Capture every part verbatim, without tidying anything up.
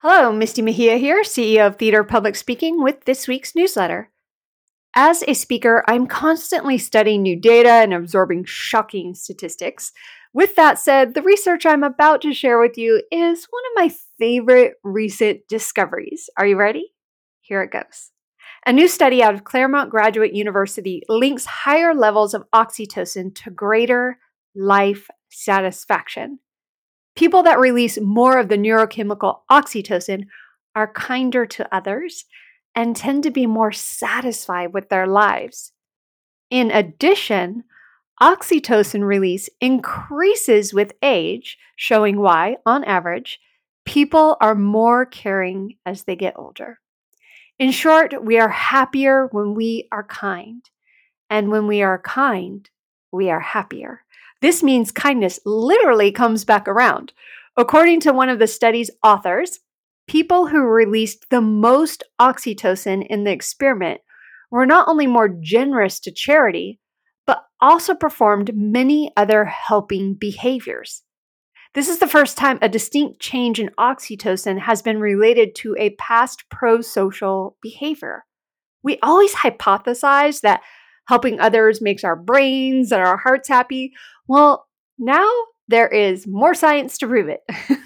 Hello, Misty Mejia here, C E O of Theater Public Speaking, with this week's newsletter. As a speaker, I'm constantly studying new data and absorbing shocking statistics. With that said, the research I'm about to share with you is one of my favorite recent discoveries. Are you ready? Here it goes. A new study out of Claremont Graduate University links higher levels of oxytocin to greater life satisfaction. People that release more of the neurochemical oxytocin are kinder to others and tend to be more satisfied with their lives. In addition, oxytocin release increases with age, showing why, on average, people are more caring as they get older. In short, we are happier when we are kind, and when we are kind, we are happier. This means kindness literally comes back around. According to one of the study's authors, people who released the most oxytocin in the experiment were not only more generous to charity, but also performed many other helping behaviors. This is the first time a distinct change in oxytocin has been related to a past pro-social behavior. We always hypothesized that helping others makes our brains and our hearts happy. Well, now there is more science to prove it.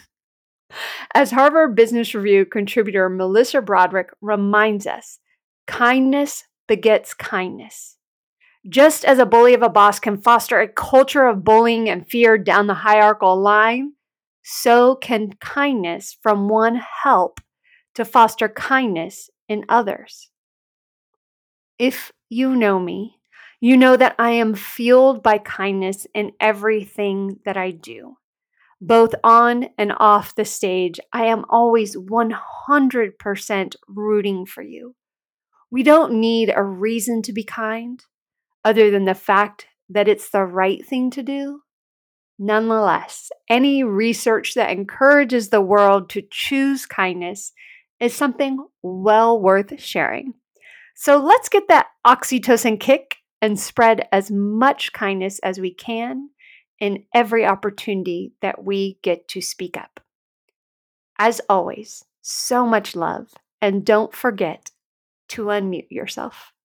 As Harvard Business Review contributor Melissa Broderick reminds us, kindness begets kindness. Just as a bully of a boss can foster a culture of bullying and fear down the hierarchical line, so can kindness from one help to foster kindness in others. If you know me, you know that I am fueled by kindness in everything that I do. Both on and off the stage, I am always one hundred percent rooting for you. We don't need a reason to be kind, other than the fact that it's the right thing to do. Nonetheless, any research that encourages the world to choose kindness is something well worth sharing. So let's get that oxytocin kick and spread as much kindness as we can in every opportunity that we get to speak up. As always, so much love, and don't forget to unmute yourself.